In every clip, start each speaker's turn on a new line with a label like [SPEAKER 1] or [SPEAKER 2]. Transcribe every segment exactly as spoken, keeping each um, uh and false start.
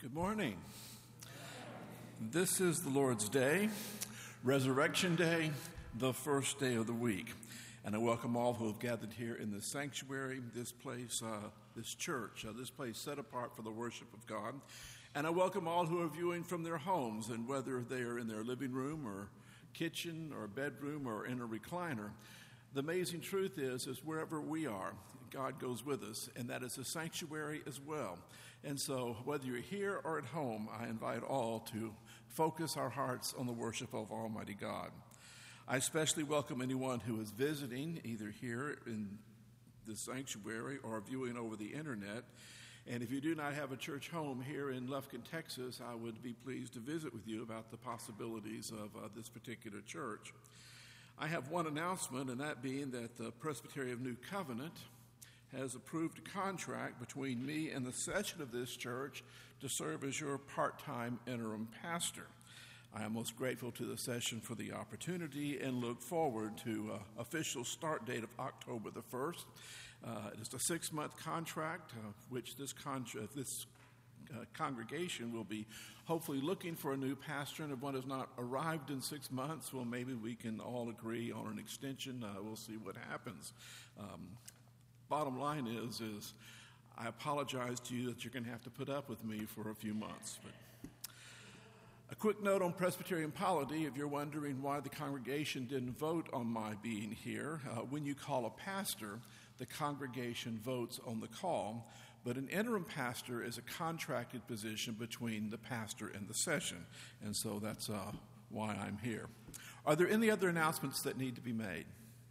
[SPEAKER 1] Good morning. This is the Lord's Day, Resurrection Day, the first day of the week. And I welcome all who have gathered here in the sanctuary, this place, uh, this church, uh, this place set apart for the worship of God. And I welcome all who are viewing from their homes, and whether they are in their living room or kitchen or bedroom or in a recliner. The amazing truth is, is wherever we are, God goes with us, and that is a sanctuary as well. And so whether you're here or at home, I invite all to focus our hearts on the worship of Almighty God. I especially welcome anyone who is visiting, either here in the sanctuary or viewing over the internet. And if you do not have a church home here in Lufkin, Texas, I would be pleased to visit with you about the possibilities of uh, this particular church. I have one announcement, and that being that the Presbytery of New Covenant has approved a contract between me and the session of this church to serve as your part-time interim pastor. I am most grateful to the session for the opportunity and look forward to uh, official start date of October the first. Uh, it is a six-month contract, uh, which this contract, this Uh, congregation will be hopefully looking for a new pastor, and if one has not arrived in six months, well, maybe we can all agree on an extension. Uh, we'll see what happens. Um, bottom line is, is I apologize to you that you're going to have to put up with me for a few months. But a quick note on Presbyterian polity, if you're wondering why the congregation didn't vote on my being here, uh, when you call a pastor, the congregation votes on the call, but an interim pastor is a contracted position between the pastor and the session, and so that's uh, why I'm here. Are there any other announcements that need to be made?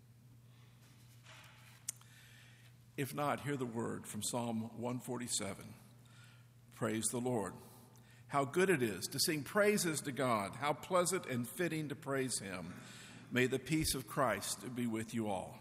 [SPEAKER 1] If not, hear the word from Psalm one forty-seven. Praise the Lord. How good it is to sing praises to God. How pleasant and fitting to praise Him. May the peace of Christ be with you all.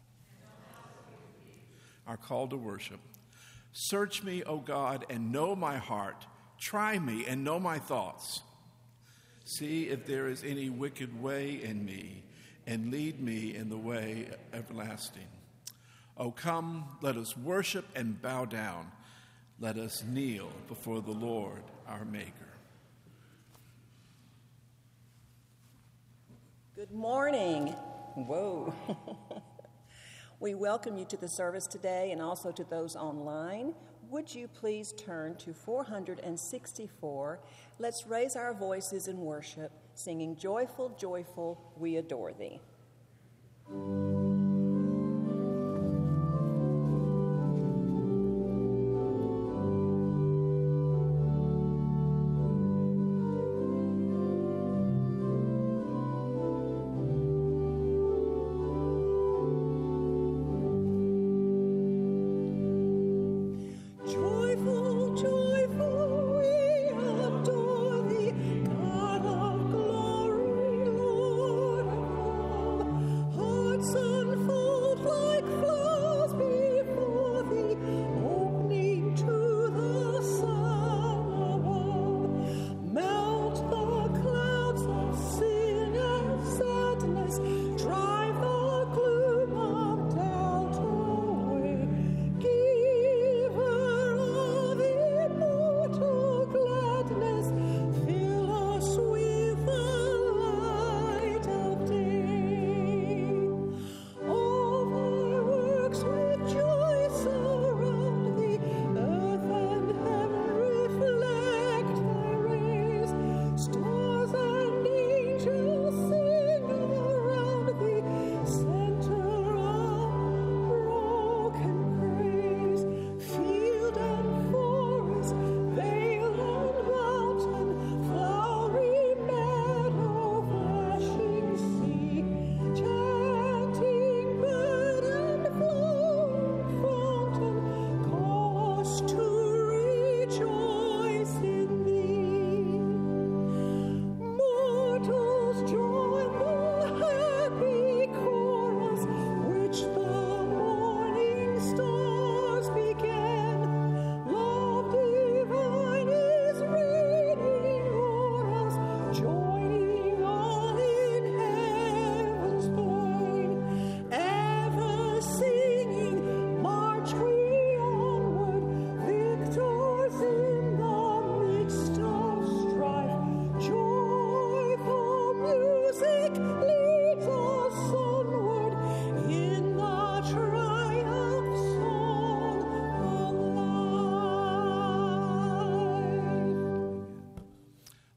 [SPEAKER 1] Our call to worship. Search me, O God, and know my heart. Try me and know my thoughts. See if there is any wicked way in me, and lead me in the way everlasting. O come, let us worship and bow down. Let us kneel before the Lord, our Maker.
[SPEAKER 2] Good morning. Whoa. We welcome you to the service today and also to those online. Would you please turn to four sixty-four? Let's raise our voices in worship, singing, Joyful, Joyful, We Adore Thee.
[SPEAKER 3] So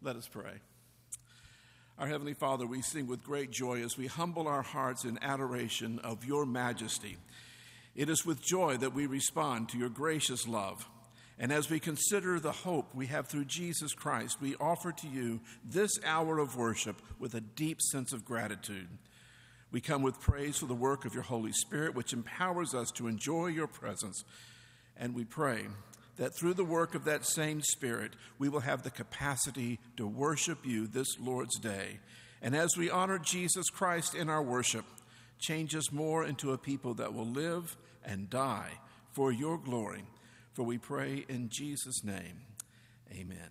[SPEAKER 1] Let us pray. Our Heavenly Father, we sing with great joy as we humble our hearts in adoration of your majesty. It is with joy that we respond to your gracious love. And as we consider the hope we have through Jesus Christ, we offer to you this hour of worship with a deep sense of gratitude. We come with praise for the work of your Holy Spirit, which empowers us to enjoy your presence. And we pray that through the work of that same Spirit, we will have the capacity to worship you this Lord's Day. And as we honor Jesus Christ in our worship, change us more into a people that will live and die for your glory. For we pray in Jesus' name, amen.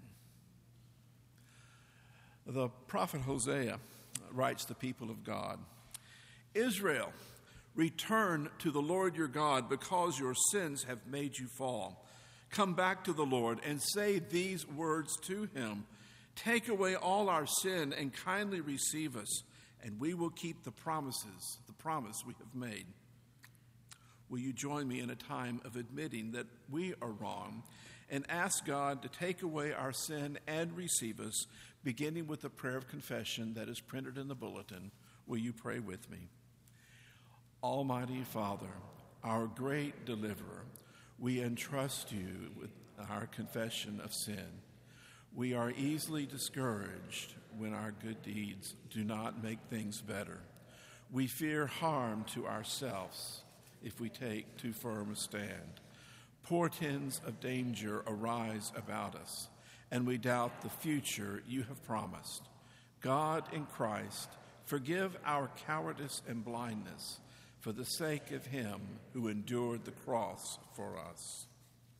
[SPEAKER 1] The prophet Hosea writes to the people of God, Israel, return to the Lord your God because your sins have made you fall. Come back to the Lord and say these words to him. Take away all our sin and kindly receive us, and we will keep the promises, the promise we have made. Will you join me in a time of admitting that we are wrong and ask God to take away our sin and receive us, beginning with the prayer of confession that is printed in the bulletin? Will you pray with me? Almighty Father, our great deliverer, we entrust you with our confession of sin. We are easily discouraged when our good deeds do not make things better. We fear harm to ourselves if we take too firm a stand. Portents of danger arise about us, and we doubt the future you have promised. God in Christ, forgive our cowardice and blindness for the sake of him who endured the cross for us.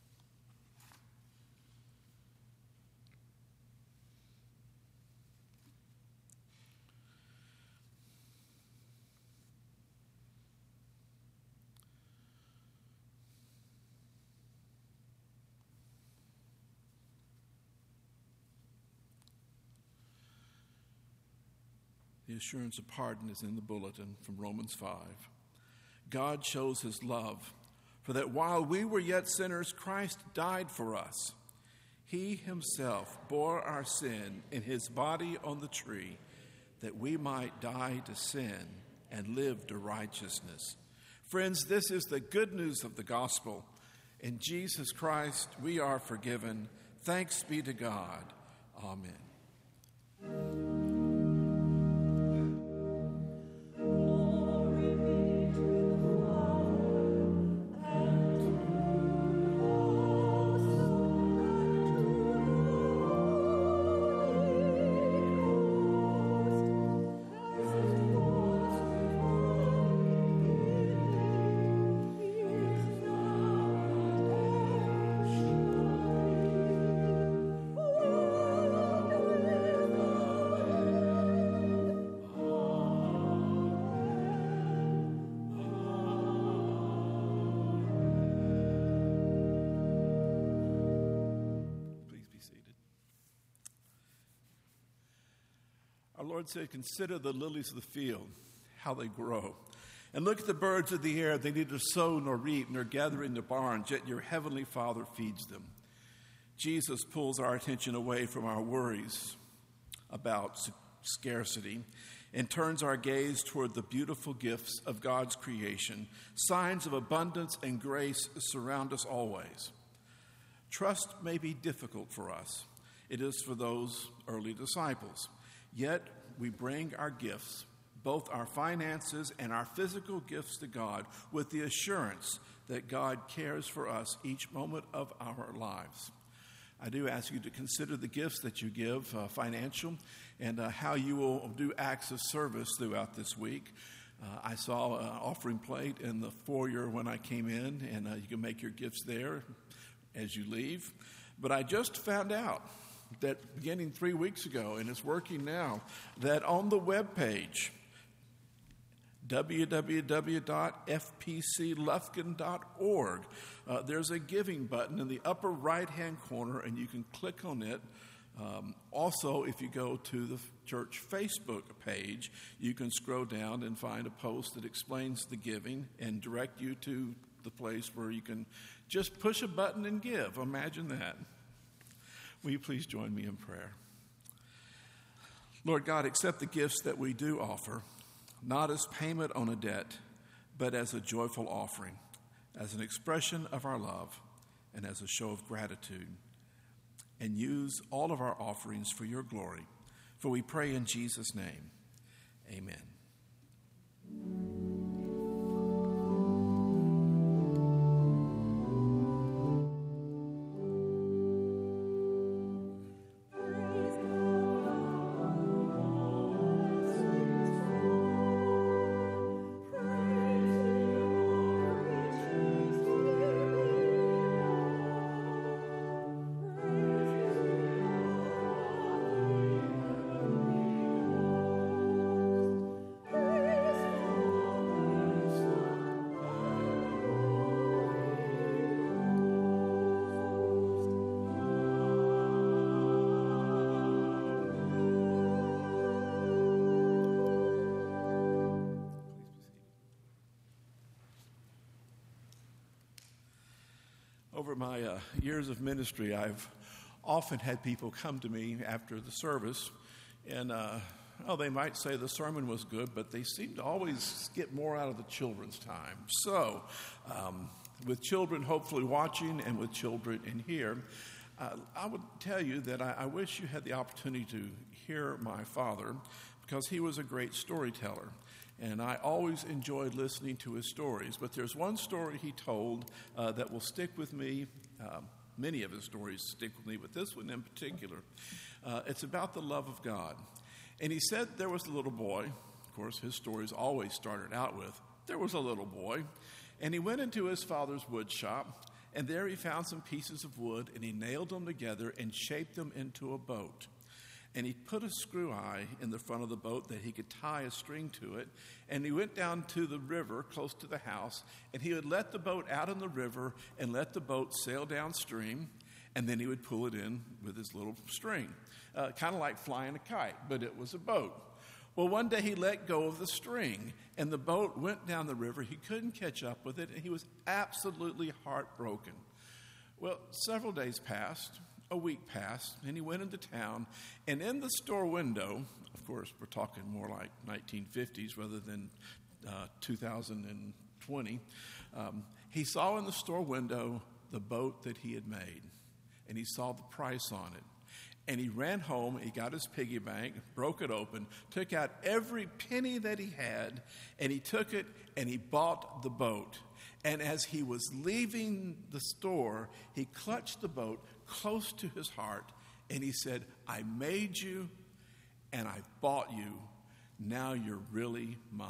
[SPEAKER 1] The assurance of pardon is in the bulletin from Romans five. God shows his love, for that while we were yet sinners, Christ died for us. He himself bore our sin in his body on the tree, that we might die to sin and live to righteousness. Friends, this is the good news of the gospel. In Jesus Christ, we are forgiven. Thanks be to God. Amen. Lord said, consider the lilies of the field, how they grow. And look at the birds of the air. They neither sow nor reap nor gather into barns, yet your heavenly Father feeds them. Jesus pulls our attention away from our worries about scarcity and turns our gaze toward the beautiful gifts of God's creation. Signs of abundance and grace surround us always. Trust may be difficult for us. It is for those early disciples. Yet we bring our gifts, both our finances and our physical gifts, to God with the assurance that God cares for us each moment of our lives. I do ask you to consider the gifts that you give, uh, financial, and uh, how you will do acts of service throughout this week. Uh, I saw an offering plate in the foyer when I came in, and uh, you can make your gifts there as you leave. But I just found out that beginning three weeks ago, and it's working now, that on the web page, w w w dot f p c lufkin dot org, uh, there's a giving button in the upper right-hand corner, and you can click on it. Um, also, if you go to the church Facebook page, you can scroll down and find a post that explains the giving and direct you to the place where you can just push a button and give. Imagine that. Will you please join me in prayer? Lord God, accept the gifts that we do offer, not as payment on a debt, but as a joyful offering, as an expression of our love, and as a show of gratitude. And use all of our offerings for your glory. For we pray in Jesus' name. Amen. Over my uh, years of ministry, I've often had people come to me after the service, and uh, oh, they might say the sermon was good, but they seem to always get more out of the children's time. So, um, with children hopefully watching and with children in here, uh, I would tell you that I, I wish you had the opportunity to hear my father, because he was a great storyteller. And I always enjoyed listening to his stories. But there's one story he told uh, that will stick with me. Um, many of his stories stick with me, but this one in particular. Uh, it's about the love of God. And he said there was a little boy. Of course, his stories always started out with, there was a little boy. And he went into his father's wood shop, and there he found some pieces of wood, and he nailed them together and shaped them into a boat. And he put a screw eye in the front of the boat that he could tie a string to it. And he went down to the river close to the house, and he would let the boat out in the river and let the boat sail downstream, and then he would pull it in with his little string, uh, kind of like flying a kite, but it was a boat. Well, one day he let go of the string, and the boat went down the river. He couldn't catch up with it, and he was absolutely heartbroken. Well, several days passed. A week passed, and he went into town, and in the store window, of course, we're talking more like nineteen fifties rather than uh, two thousand twenty, um, he saw in the store window the boat that he had made, and he saw the price on it. And he ran home, he got his piggy bank, broke it open, took out every penny that he had, and he took it and he bought the boat. And as he was leaving the store, he clutched the boat close to his heart, and he said, I made you, and I bought you. Now you're really mine.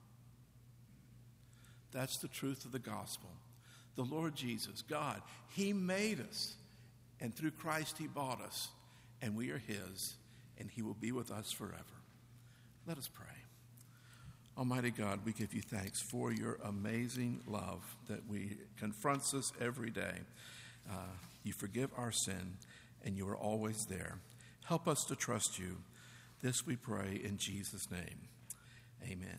[SPEAKER 1] That's the truth of the gospel. The Lord Jesus, God, he made us, and through Christ he bought us, and we are his, and he will be with us forever. Let us pray. Almighty God, we give you thanks for your amazing love that we confronts us every day. Uh, you forgive our sin, and you are always there. Help us to trust you. This we pray in Jesus' name. Amen.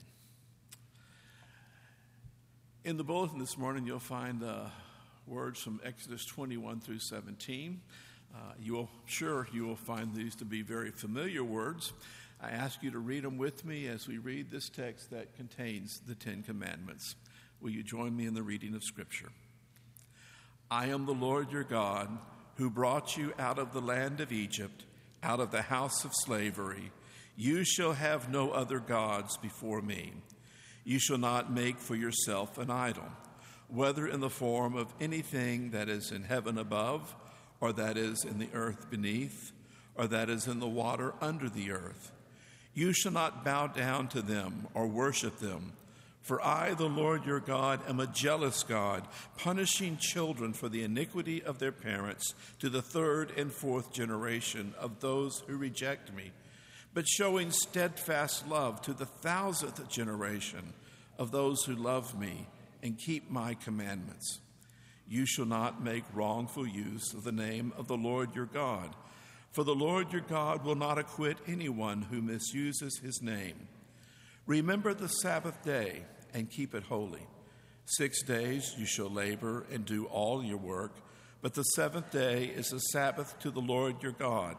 [SPEAKER 1] In the bulletin this morning, you'll find uh, words from Exodus twenty-one through seventeen. Uh, you will, sure, you will find these to be very familiar words. I ask you to read them with me as we read this text that contains the Ten Commandments. Will you join me in the reading of Scripture? I am the Lord your God, who brought you out of the land of Egypt, out of the house of slavery. You shall have no other gods before me. You shall not make for yourself an idol, whether in the form of anything that is in heaven above, or that is in the earth beneath, or that is in the water under the earth. You shall not bow down to them or worship them. For I, the Lord your God, am a jealous God, punishing children for the iniquity of their parents to the third and fourth generation of those who reject me, but showing steadfast love to the thousandth generation of those who love me and keep my commandments. You shall not make wrongful use of the name of the Lord your God, for the Lord your God will not acquit anyone who misuses his name. Remember the Sabbath day and keep it holy. Six days you shall labor and do all your work, but the seventh day is a Sabbath to the Lord your God.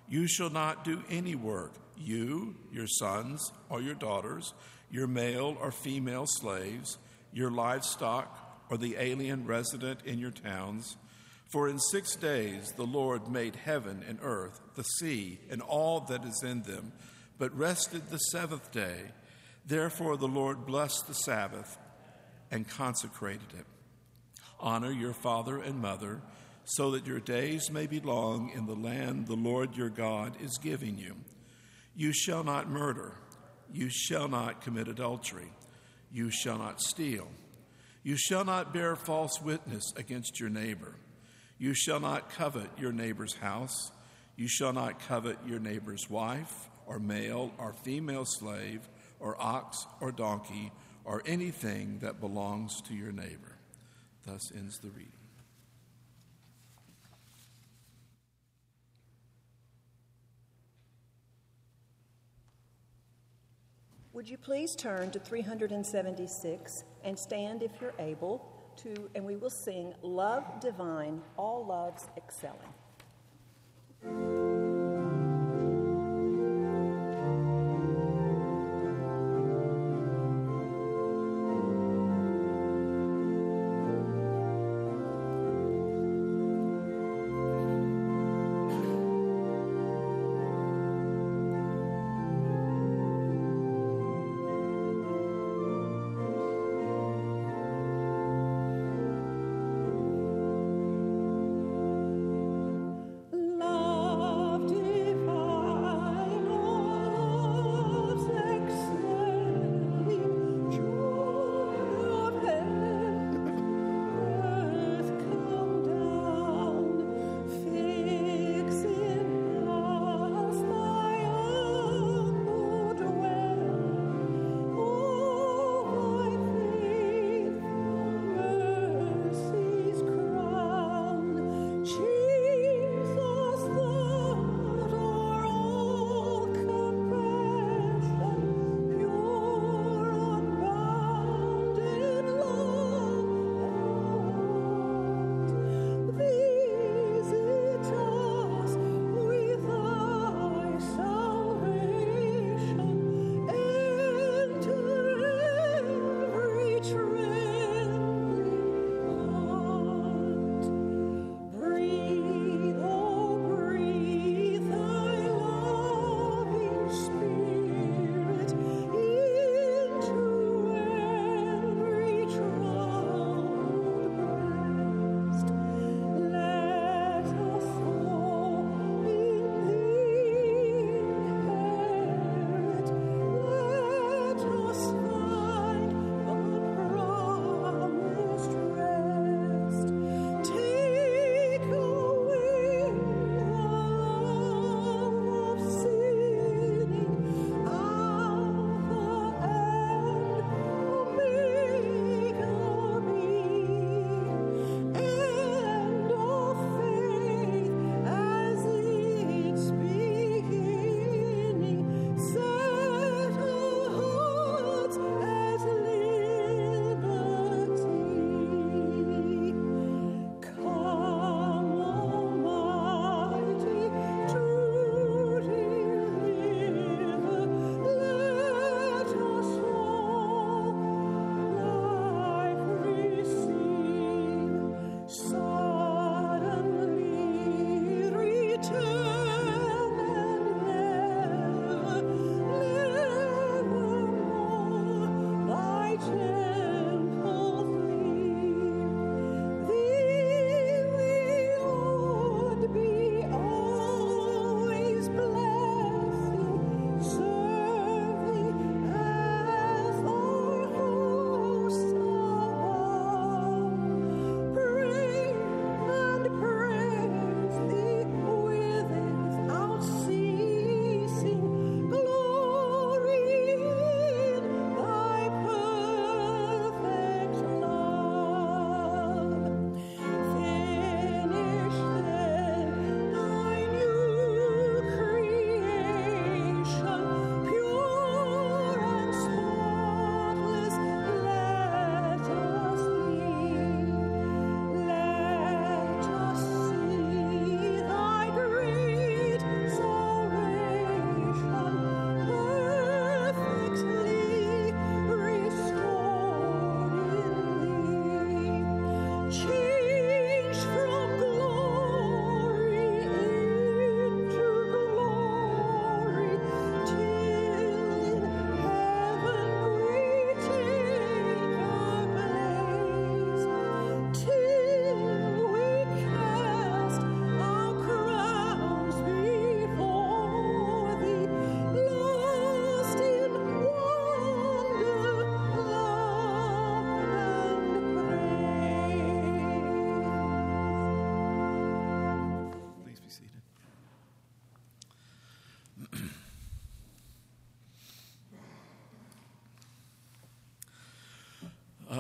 [SPEAKER 1] You shall not do any work, you, your sons or your daughters, your male or female slaves, your livestock, or the alien resident in your towns. For in six days the Lord made heaven and earth, the sea, and all that is in them, but rested the seventh day. Therefore the Lord blessed the Sabbath and consecrated it. Honor your father and mother, so that your days may be long in the land the Lord your God is giving you. You shall not murder. You shall not commit adultery. You shall not steal. You shall not bear false witness against your neighbor. You shall not covet your neighbor's house. You shall not covet your neighbor's wife, or male or female slave, or ox or donkey, or anything that belongs to your neighbor. Thus ends the reading.
[SPEAKER 2] Would you please turn to three hundred seventy-six and stand if you're able to, and we will sing Love Divine, All Loves Excelling.
[SPEAKER 3] Love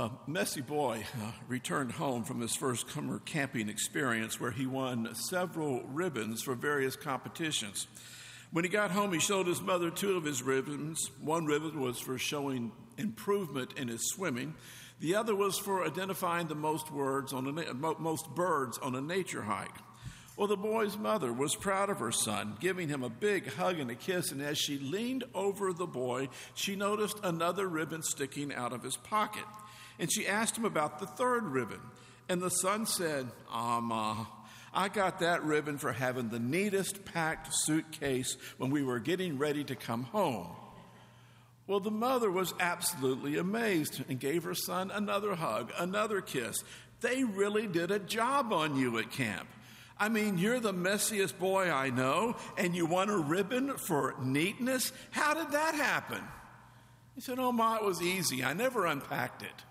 [SPEAKER 1] Uh, Messy Boy uh, returned home from his first summer camping experience where he won several ribbons for various competitions. When he got home, he showed his mother two of his ribbons. One ribbon was for showing improvement in his swimming. The other was for identifying the most words on a, most birds on a nature hike. Well, the boy's mother was proud of her son, giving him a big hug and a kiss, and as she leaned over the boy, she noticed another ribbon sticking out of his pocket. And she asked him about the third ribbon. And the son said, "Ah, Ma, I got that ribbon for having the neatest packed suitcase when we were getting ready to come home." Well, the mother was absolutely amazed and gave her son another hug, another kiss. "They really did a job on you at camp. I mean, you're the messiest boy I know, and you won a ribbon for neatness? How did that happen?" He said, "Oh, Ma, it was easy. I never unpacked it."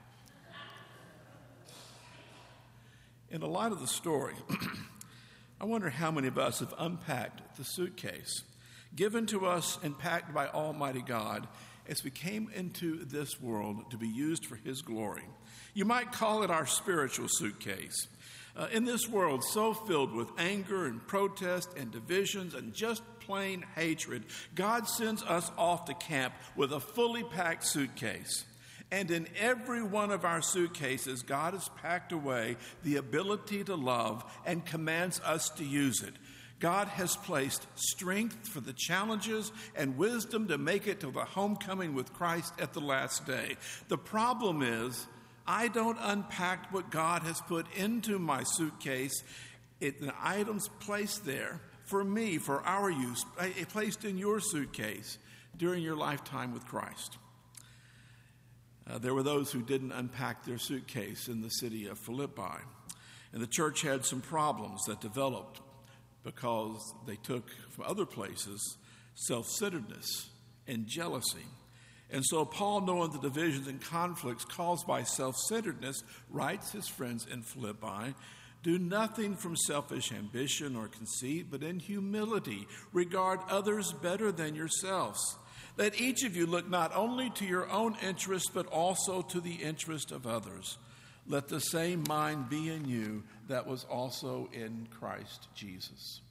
[SPEAKER 1] In the light of the story, I wonder how many of us have unpacked the suitcase given to us and packed by Almighty God as we came into this world to be used for His glory. You might call it our spiritual suitcase. Uh, in this world so filled with anger and protest and divisions and just plain hatred, God sends us off to camp with a fully packed suitcase. And in every one of our suitcases, God has packed away the ability to love and commands us to use it. God has placed strength for the challenges and wisdom to make it to the homecoming with Christ at the last day. The problem is, I don't unpack what God has put into my suitcase. It, the items placed there for me, for our use, placed in your suitcase during your lifetime with Christ. Uh, there were those who didn't unpack their suitcase in the city of Philippi. And the church had some problems that developed because they took from other places self-centeredness and jealousy. And so Paul, knowing the divisions and conflicts caused by self-centeredness, writes his friends in Philippi, "Do nothing from selfish ambition or conceit, but in humility regard others better than yourselves. Let each of you look not only to your own interest, but also to the interest of others. Let the same mind be in you that was also in Christ Jesus."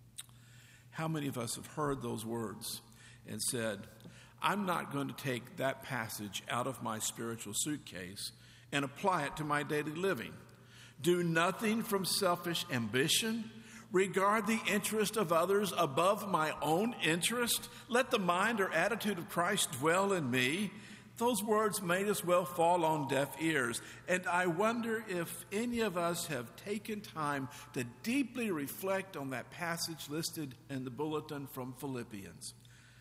[SPEAKER 1] How many of us have heard those words and said, "I'm not going to take that passage out of my spiritual suitcase and apply it to my daily living. Do nothing from selfish ambition. Regard the interest of others above my own interest. Let the mind or attitude of Christ dwell in me." Those words may as well fall on deaf ears. And I wonder if any of us have taken time to deeply reflect on that passage listed in the bulletin from Philippians.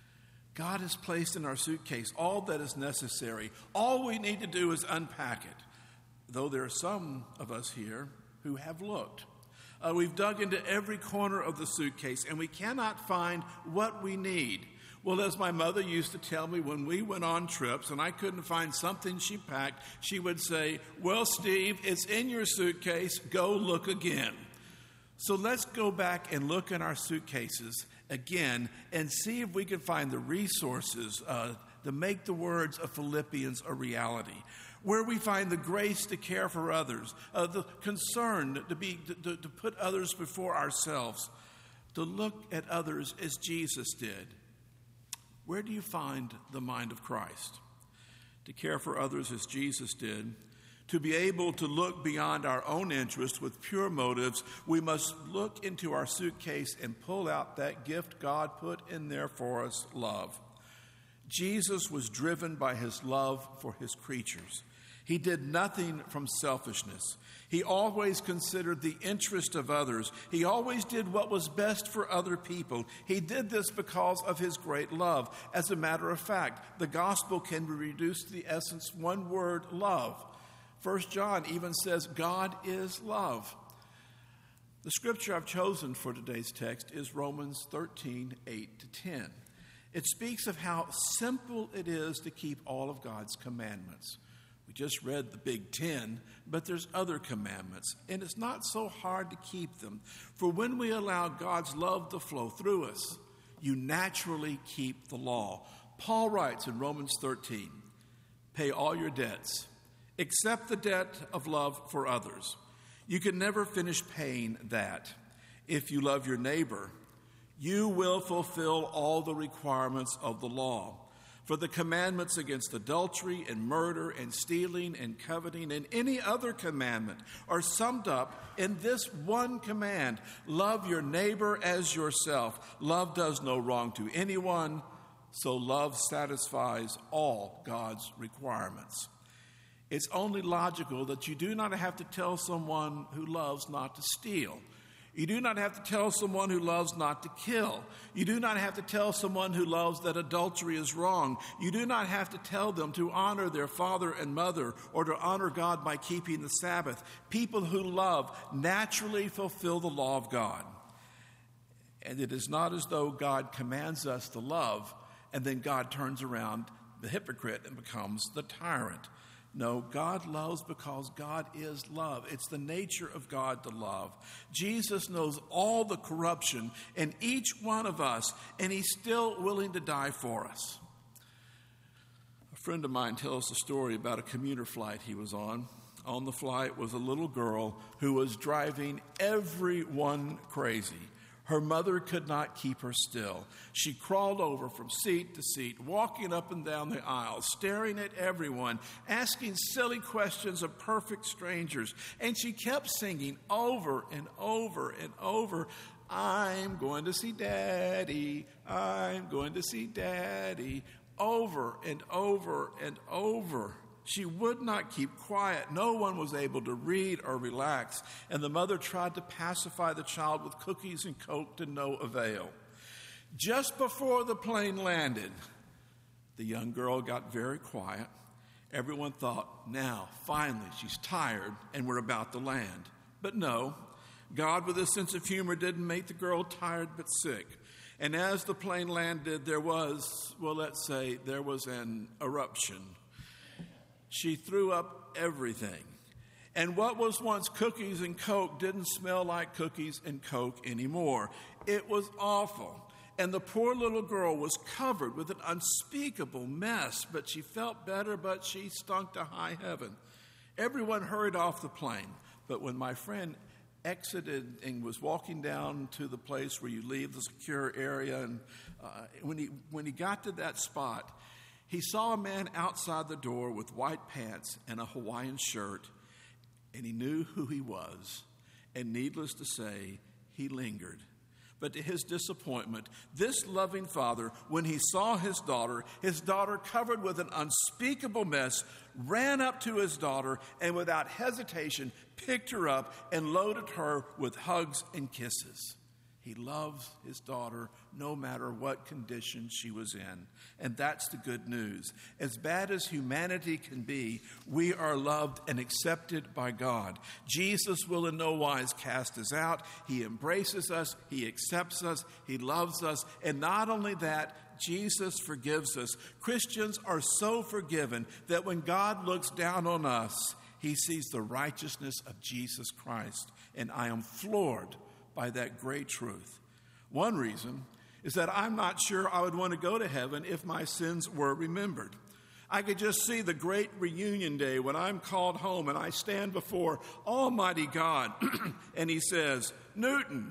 [SPEAKER 1] God has placed in our suitcase all that is necessary. All we need to do is unpack it. Though there are some of us here who have looked. Uh, we've dug into every corner of the suitcase, and we cannot find what we need. Well, as my mother used to tell me when we went on trips and I couldn't find something she packed, she would say, "Well, Steve, it's in your suitcase. Go look again." So let's go back and look in our suitcases again and see if we can find the resources uh, to make the words of Philippians a reality. Where we find the grace to care for others, uh, the concern to be to, to put others before ourselves, to look at others as Jesus did. Where do you find the mind of Christ? To care for others as Jesus did, to be able to look beyond our own interests with pure motives, we must look into our suitcase and pull out that gift God put in there for us, love. Jesus was driven by his love for his creatures. He did nothing from selfishness. He always considered the interest of others. He always did what was best for other people. He did this because of his great love. As a matter of fact, the gospel can be reduced to the essence one word, love. First John even says God is love. The scripture I've chosen for today's text is Romans thirteen, eight to ten. It speaks of how simple it is to keep all of God's commandments. We just read the big ten, but there's other commandments, and it's not so hard to keep them. For when we allow God's love to flow through us, you naturally keep the law. Paul writes in Romans thirteen, "Pay all your debts, Accept the debt of love for others. You can never finish paying that. If you love your neighbor, you will fulfill all the requirements of the law. For the commandments against adultery and murder and stealing and coveting and any other commandment are summed up in this one command: love your neighbor as yourself. Love does no wrong to anyone, so love satisfies all God's requirements. It's only logical that you do not have to tell someone who loves not to steal. You do not have to tell someone who loves not to kill. You do not have to tell someone who loves that adultery is wrong. You do not have to tell them to honor their father and mother or to honor God by keeping the Sabbath. People who love naturally fulfill the law of God. And it is not as though God commands us to love and then God turns around the hypocrite and becomes the tyrant. No, God loves because God is love. It's the nature of God to love. Jesus knows all the corruption in each one of us, and he's still willing to die for us. A friend of mine tells a story about a commuter flight he was on. On the flight was a little girl who was driving everyone crazy. Her mother could not keep her still. She crawled over from seat to seat, walking up and down the aisle, staring at everyone, asking silly questions of perfect strangers. And she kept singing over and over and over, "I'm going to see Daddy, I'm going to see Daddy," over and over and over. She would not keep quiet. No one was able to read or relax, and the mother tried to pacify the child with cookies and Coke to no avail. Just before the plane landed, the young girl got very quiet. Everyone thought, now, finally, she's tired and we're about to land. But no, God, with his sense of humor, didn't make the girl tired but sick. And as the plane landed, there was, well, let's say, there was an eruption. She threw up everything. And what was once cookies and Coke didn't smell like cookies and Coke anymore. It was awful. And the poor little girl was covered with an unspeakable mess, but she felt better, but she stunk to high heaven. Everyone hurried off the plane. But when my friend exited and was walking down to the place where you leave the secure area, and uh, when he when he got to that spot, he saw a man outside the door with white pants and a Hawaiian shirt, and he knew who he was. And needless to say, he lingered. But to his disappointment, this loving father, when he saw his daughter, his daughter covered with an unspeakable mess, ran up to his daughter and without hesitation picked her up and loaded her with hugs and kisses. He loves his daughter no matter what condition she was in. And that's the good news. As bad as humanity can be, we are loved and accepted by God. Jesus will in no wise cast us out. He embraces us. He accepts us. He loves us. And not only that, Jesus forgives us. Christians are so forgiven that when God looks down on us, he sees the righteousness of Jesus Christ. And I am floored by that great truth. One reason is that I'm not sure I would want to go to heaven if my sins were remembered. I could just see the great reunion day when I'm called home and I stand before Almighty God and he says, "Newton,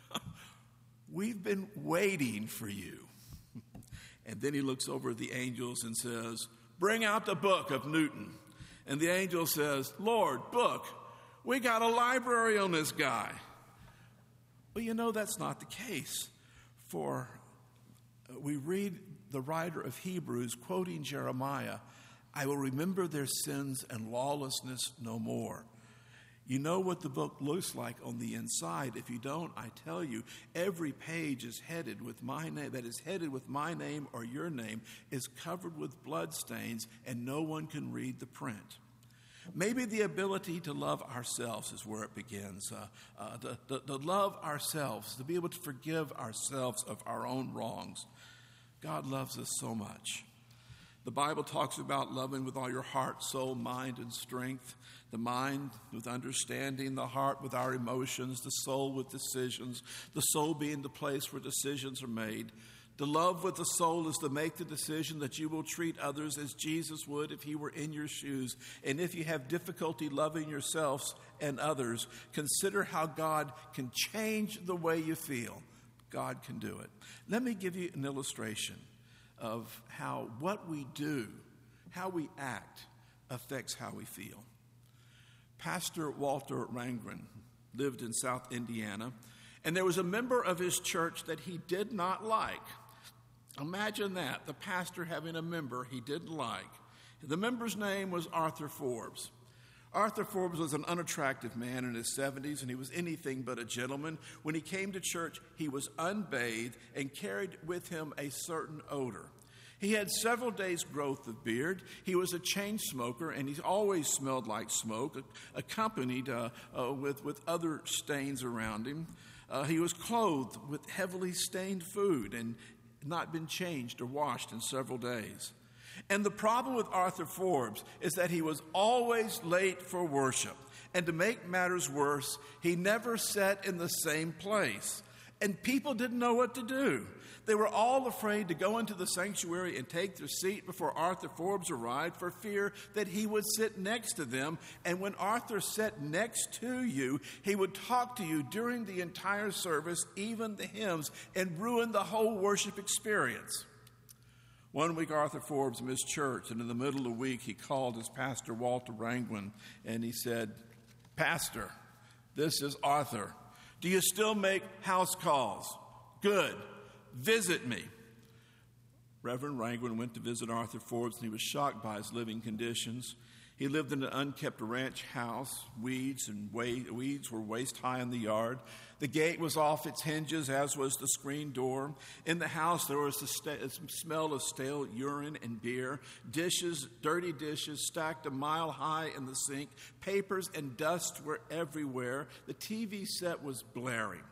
[SPEAKER 1] we've been waiting for you." And then he looks over at the angels and says, "Bring out the book of Newton." And the angel says, "Lord, book, we got a library on this guy." Well, you know, that's not the case. For we read the writer of Hebrews quoting Jeremiah, "I will remember their sins and lawlessness no more." You know what the book looks like on the inside. If you don't, I tell you, every page is headed with my name, that is headed with my name or your name, is covered with blood stains, and no one can read the print. Maybe the ability to love ourselves is where it begins, uh, uh, to, to, to love ourselves, to be able to forgive ourselves of our own wrongs. God loves us so much. The Bible talks about loving with all your heart, soul, mind, and strength. The mind with understanding, the heart with our emotions, the soul with decisions, the soul being the place where decisions are made. To love with the soul is to make the decision that you will treat others as Jesus would if he were in your shoes. And if you have difficulty loving yourselves and others, consider how God can change the way you feel. God can do it. Let me give you an illustration of how what we do, how we act, affects how we feel. Pastor Walter Rangren lived in South Indiana, and there was a member of his church that he did not like. Imagine that, the pastor having a member he didn't like. The member's name was Arthur Forbes. Arthur Forbes was an unattractive man in his seventies, and he was anything but a gentleman. When he came to church, he was unbathed and carried with him a certain odor. He had several days' growth of beard. He was a chain smoker, and he always smelled like smoke, accompanied uh, uh, with, with other stains around him. Uh, he was clothed with heavily stained food and not been changed or washed in several days. And the problem with Arthur Forbes is that he was always late for worship. And to make matters worse, he never sat in the same place. And people didn't know what to do. They were all afraid to go into the sanctuary and take their seat before Arthur Forbes arrived for fear that he would sit next to them. And when Arthur sat next to you, he would talk to you during the entire service, even the hymns, and ruin the whole worship experience. One week, Arthur Forbes missed church, and in the middle of the week, he called his pastor, Walter Rangren, and he said, "Pastor, this is Arthur. Do you still make house calls? Good. Visit me." Reverend Rangren went to visit Arthur Forbes, and he was shocked by his living conditions. He lived in an unkept ranch house. Weeds and wa- weeds were waist high in the yard. The gate was off its hinges, as was the screen door. In the house, there was a, st- a smell of stale urine and beer. Dishes, dirty dishes, stacked a mile high in the sink. Papers and dust were everywhere. The T V set was blaring.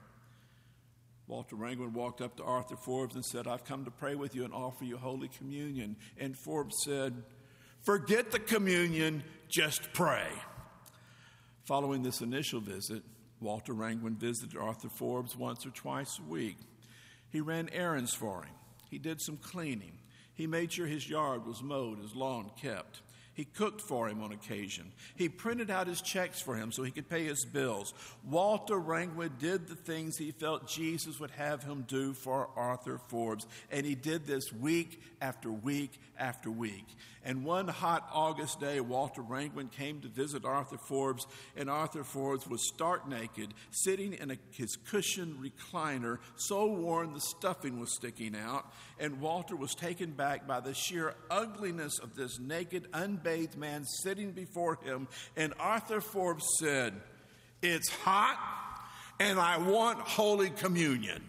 [SPEAKER 1] Walter Rangren walked up to Arthur Forbes and said, "I've come to pray with you and offer you Holy Communion." And Forbes said, "Forget the communion, just pray." Following this initial visit, Walter Rangren visited Arthur Forbes once or twice a week. He ran errands for him. He did some cleaning. He made sure his yard was mowed, his lawn kept. He cooked for him on occasion. He printed out his checks for him so he could pay his bills. Walter Rangren did the things he felt Jesus would have him do for Arthur Forbes, and he did this week after week after week. And one hot August day, Walter Rangren came to visit Arthur Forbes, and Arthur Forbes was stark naked, sitting in a, his cushioned recliner, so worn the stuffing was sticking out, and Walter was taken back by the sheer ugliness of this naked, unbathed man sitting before him, and Arthur Forbes said, "It's hot, and I want Holy Communion."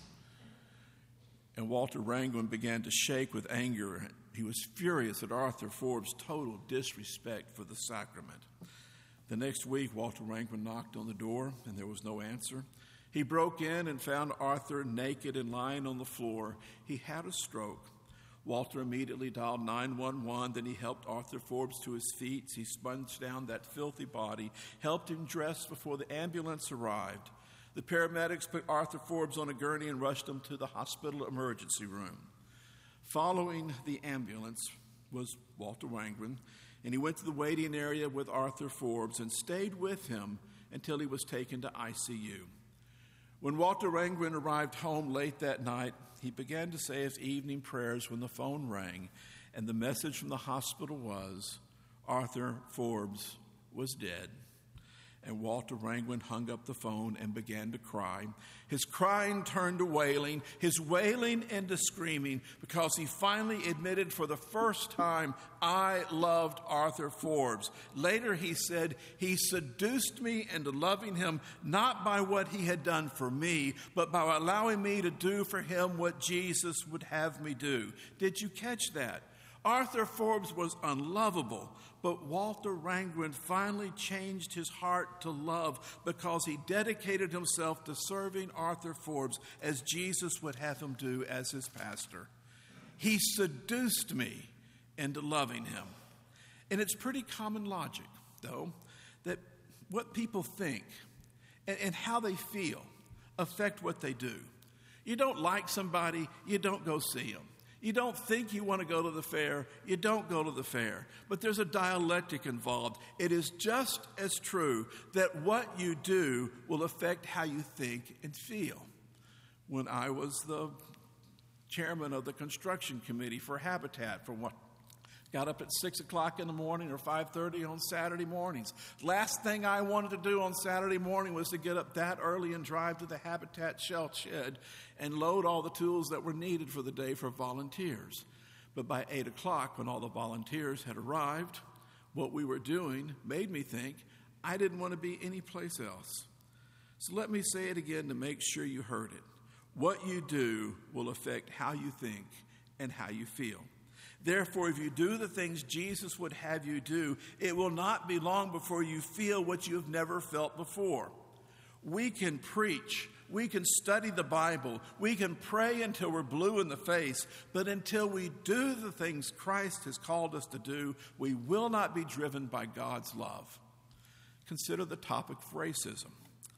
[SPEAKER 1] And Walter Rangren began to shake with anger. He was furious at Arthur Forbes' total disrespect for the sacrament. The next week, Walter Rangren knocked on the door, and there was no answer. He broke in and found Arthur naked and lying on the floor. He had a stroke. Walter immediately dialed nine one one. Then he helped Arthur Forbes to his feet. He sponged down that filthy body, helped him dress before the ambulance arrived. The paramedics put Arthur Forbes on a gurney and rushed him to the hospital emergency room. Following the ambulance was Walter Rangren, and he went to the waiting area with Arthur Forbes and stayed with him until he was taken to I C U. When Walter Rangren arrived home late that night, he began to say his evening prayers when the phone rang, and the message from the hospital was, Arthur Forbes was dead. And Walter Rangren hung up the phone and began to cry. His crying turned to wailing, his wailing into screaming, because he finally admitted for the first time, "I loved Arthur Forbes." Later he said, "He seduced me into loving him not by what he had done for me, but by allowing me to do for him what Jesus would have me do." Did you catch that? Arthur Forbes was unlovable, but Walter Rangren finally changed his heart to love because he dedicated himself to serving Arthur Forbes as Jesus would have him do as his pastor. He seduced me into loving him. And it's pretty common logic, though, that what people think and, and how they feel affect what they do. You don't like somebody, you don't go see them. You don't think you want to go to the fair, you don't go to the fair. But there's a dialectic involved. It is just as true that what you do will affect how you think and feel. When I was the chairman of the construction committee for Habitat, for what got up at six o'clock in the morning or five thirty on Saturday mornings. Last thing I wanted to do on Saturday morning was to get up that early and drive to the Habitat shell shed and load all the tools that were needed for the day for volunteers. But by eight o'clock, when all the volunteers had arrived, what we were doing made me think I didn't want to be anyplace else. So let me say it again to make sure you heard it. What you do will affect how you think and how you feel. Therefore, if you do the things Jesus would have you do, it will not be long before you feel what you have never felt before. We can preach, we can study the Bible, we can pray until we're blue in the face, but until we do the things Christ has called us to do, we will not be driven by God's love. Consider the topic of racism.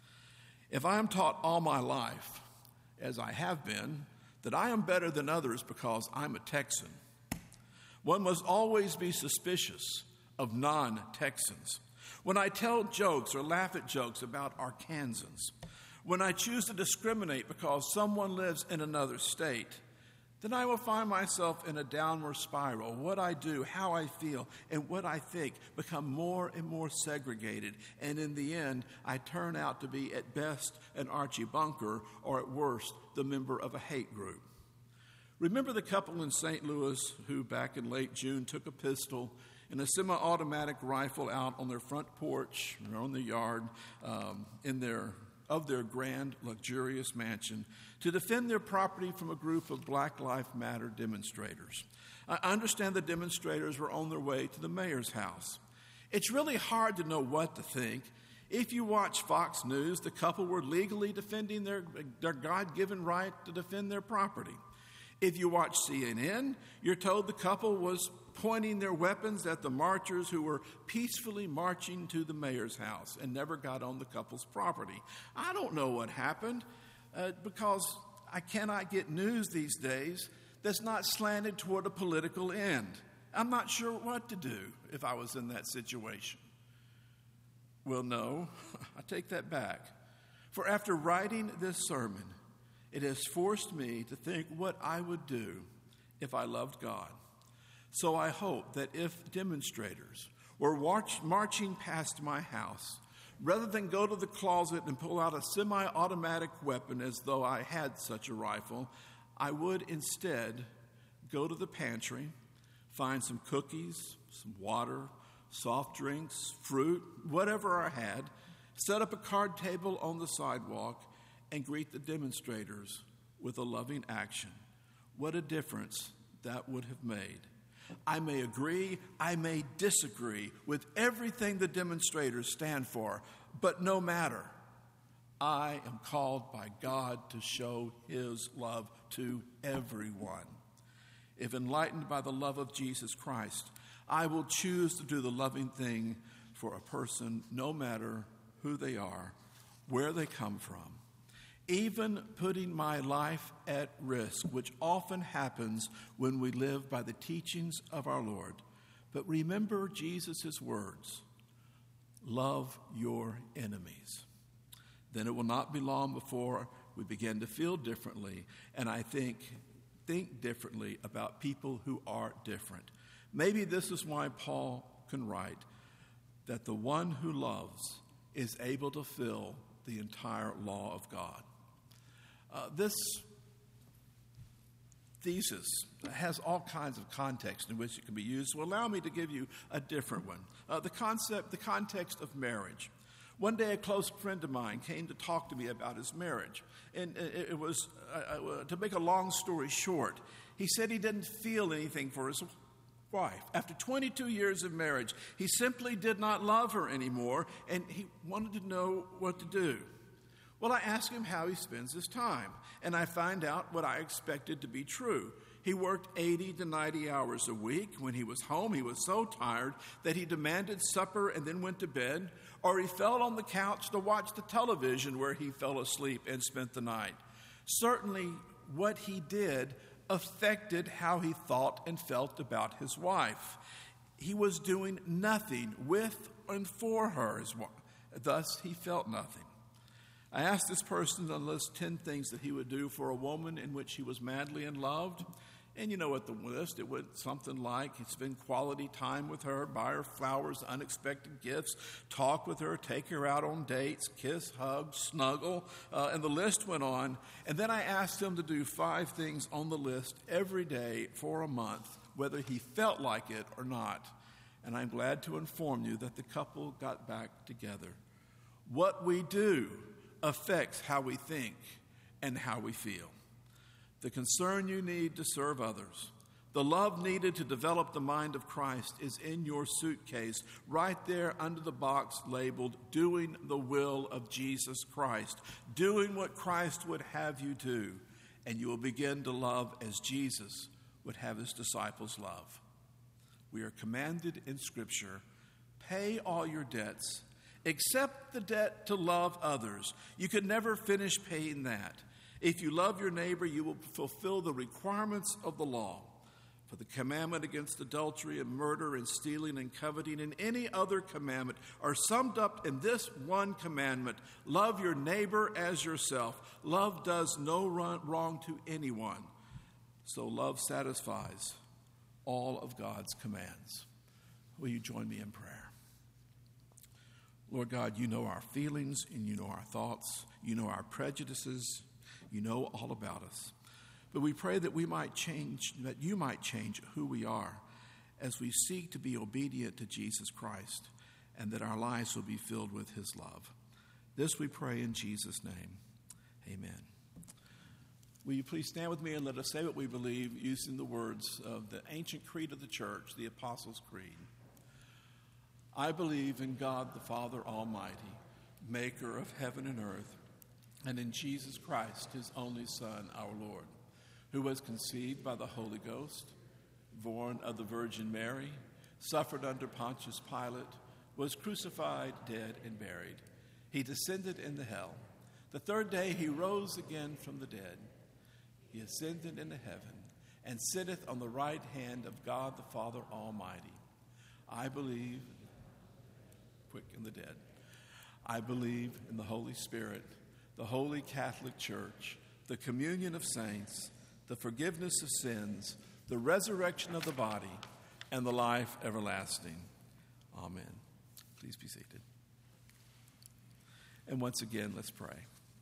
[SPEAKER 1] If I am taught all my life, as I have been, that I am better than others because I'm a Texan, one must always be suspicious of non-Texans. When I tell jokes or laugh at jokes about Arkansans, when I choose to discriminate because someone lives in another state, then I will find myself in a downward spiral. What I do, how I feel, and what I think become more and more segregated. And in the end, I turn out to be at best an Archie Bunker or at worst the member of a hate group. Remember the couple in Saint Louis who back in late June took a pistol and a semi-automatic rifle out on their front porch or on the yard um, in their of their grand, luxurious mansion to defend their property from a group of Black Lives Matter demonstrators. I understand the demonstrators were on their way to the mayor's house. It's really hard to know what to think. If you watch Fox News, the couple were legally defending their, their God-given right to defend their property. If you watch C N N, you're told the couple was pointing their weapons at the marchers who were peacefully marching to the mayor's house and never got on the couple's property. I don't know what happened uh, because I cannot get news these days that's not slanted toward a political end. I'm not sure what to do if I was in that situation. Well, no, I take that back. For after writing this sermon, it has forced me to think what I would do if I loved God. So I hope that if demonstrators were watch, marching past my house, rather than go to the closet and pull out a semi-automatic weapon as though I had such a rifle, I would instead go to the pantry, find some cookies, some water, soft drinks, fruit, whatever I had, set up a card table on the sidewalk, and greet the demonstrators with a loving action. What a difference that would have made. I may agree, I may disagree with everything the demonstrators stand for, but no matter, I am called by God to show His love to everyone. If enlightened by the love of Jesus Christ, I will choose to do the loving thing for a person, no matter who they are, where they come from. Even putting my life at risk, which often happens when we live by the teachings of our Lord. But remember Jesus' words, love your enemies. Then it will not be long before we begin to feel differently, and I think, think differently about people who are different. Maybe this is why Paul can write that the one who loves is able to fill the entire law of God. Uh, this thesis has all kinds of context in which it can be used, so allow me to give you a different one. Uh, the concept, the context of marriage. One day a close friend of mine came to talk to me about his marriage, and it, it was, uh, uh, to make a long story short, he said he didn't feel anything for his wife. After twenty-two years of marriage, he simply did not love her anymore, and he wanted to know what to do. Well, I asked him how he spends his time, and I find out what I expected to be true. He worked eighty to ninety hours a week. When he was home, he was so tired that he demanded supper and then went to bed, or he fell on the couch to watch the television where he fell asleep and spent the night. Certainly, what he did affected how he thought and felt about his wife. He was doing nothing with and for her, his wife. Thus, he felt nothing. I asked this person to list ten things that he would do for a woman in which he was madly in love. And you know what the list, it went something like he'd spend quality time with her, buy her flowers, unexpected gifts, talk with her, take her out on dates, kiss, hug, snuggle, uh, and the list went on. And then I asked him to do five things on the list every day for a month, whether he felt like it or not. And I'm glad to inform you that the couple got back together. What we do affects how we think and how we feel. The concern you need to serve others, the love needed to develop the mind of Christ is in your suitcase, right there under the box labeled, doing the will of Jesus Christ, doing what Christ would have you do, and you will begin to love as Jesus would have his disciples love. We are commanded in Scripture, pay all your debts, except the debt to love others. You could never finish paying that. If you love your neighbor, you will fulfill the requirements of the law. For the commandment against adultery and murder and stealing and coveting and any other commandment are summed up in this one commandment: love your neighbor as yourself. Love does no wrong to anyone. So love satisfies all of God's commands. Will you join me in prayer? Lord God, you know our feelings and you know our thoughts. You know our prejudices. You know all about us. But we pray that we might change, that you might change who we are as we seek to be obedient to Jesus Christ, and that our lives will be filled with his love. This we pray in Jesus' name. Amen. Will you please stand with me and let us say what we believe using the words of the ancient creed of the church, the Apostles' Creed. I believe in God the Father Almighty, maker of heaven and earth, and in Jesus Christ, his only Son, our Lord, who was conceived by the Holy Ghost, born of the Virgin Mary, suffered under Pontius Pilate, was crucified, dead, and buried. He descended into hell. The third day he rose again from the dead. He ascended into heaven and sitteth on the right hand of God the Father Almighty. I believe, quick in the dead, I believe in the Holy Spirit, the Holy Catholic Church, the communion of saints, the forgiveness of sins, the resurrection of the body, and the life everlasting. Amen. Please be seated. And once again, let's pray.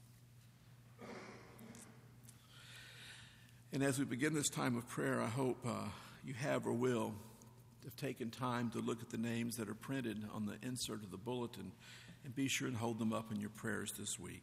[SPEAKER 1] And as we begin this time of prayer, I hope uh, you have or will have taken time to look at the names that are printed on the insert of the bulletin, and be sure and hold them up in your prayers this week.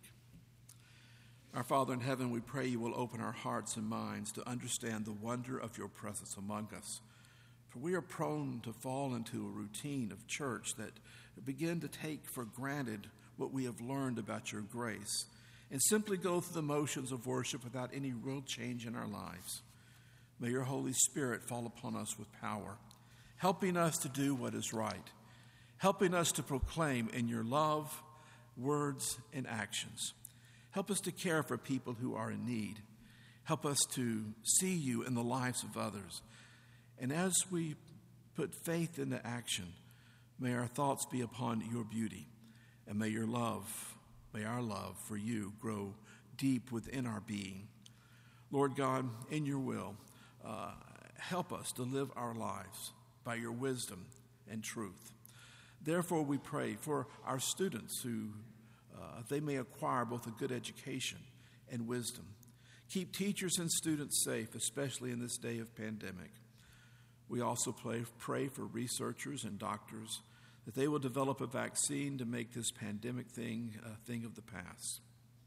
[SPEAKER 1] Our Father in heaven, we pray you will open our hearts and minds to understand the wonder of your presence among us. For we are prone to fall into a routine of church that begin to take for granted what we have learned about your grace and simply go through the motions of worship without any real change in our lives. May your Holy Spirit fall upon us with power, helping us to do what is right, helping us to proclaim in your love, words, and actions. Help us to care for people who are in need. Help us to see you in the lives of others. And as we put faith into action, may our thoughts be upon your beauty, and may your love, may our love for you grow deep within our being. Lord God, in your will, uh, help us to live our lives by your wisdom and truth. Therefore, we pray for our students who Uh, they may acquire both a good education and wisdom. Keep teachers and students safe, especially in this day of pandemic. We also pray, pray for researchers and doctors that they will develop a vaccine to make this pandemic thing a thing of the past.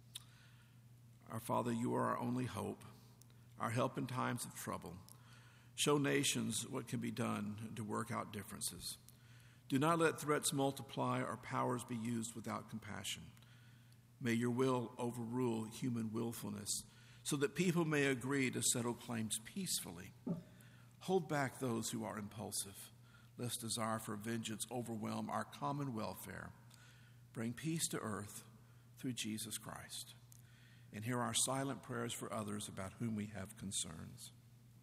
[SPEAKER 1] Our Father, you are our only hope, our help in times of trouble. Show nations what can be done to work out differences. Do not let threats multiply or powers be used without compassion. May your will overrule human willfulness so that people may agree to settle claims peacefully. Hold back those who are impulsive, lest desire for vengeance overwhelm our common welfare. Bring peace to earth through Jesus Christ. and hear our silent prayers for others about whom we have concerns.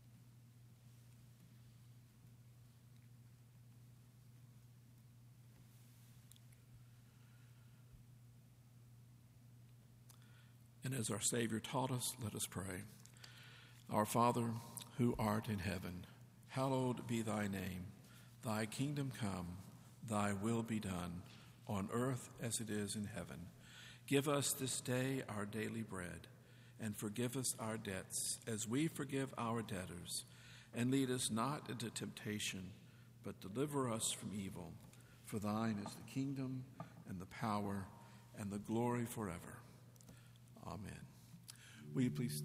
[SPEAKER 1] And as our Savior taught us, let us pray. Our Father, who art in heaven, hallowed be thy name. Thy kingdom come, thy will be done, on earth as it is in heaven. Give us this day our daily bread, and forgive us our debts as we forgive our debtors. And lead us not into temptation, but deliver us from evil. For thine is the kingdom, and the power, and the glory forever. Amen. Will you please...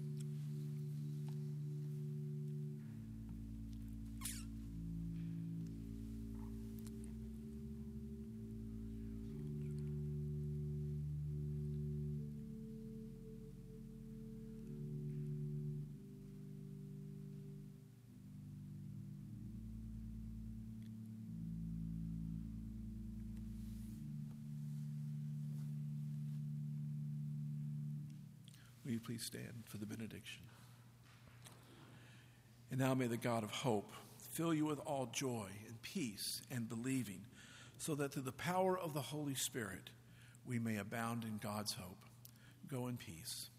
[SPEAKER 1] Will you please stand for the benediction? And now may the God of hope fill you with all joy and peace and believing, so that through the power of the Holy Spirit we may abound in God's hope. Go in peace.